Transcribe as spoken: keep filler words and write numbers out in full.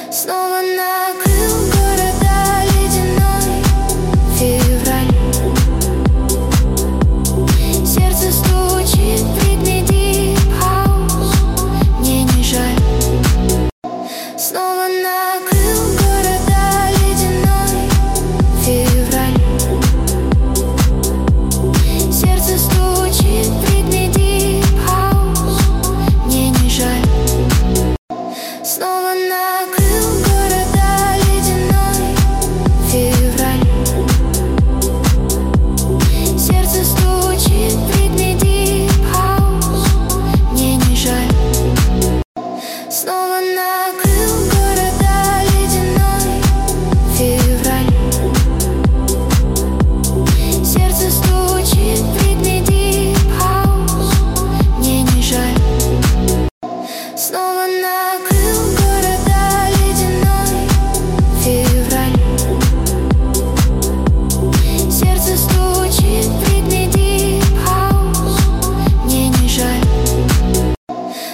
Снова накрыл города ледяной февраль. Сердце стучит в ритме дип хаус. Мне не жаль. Снова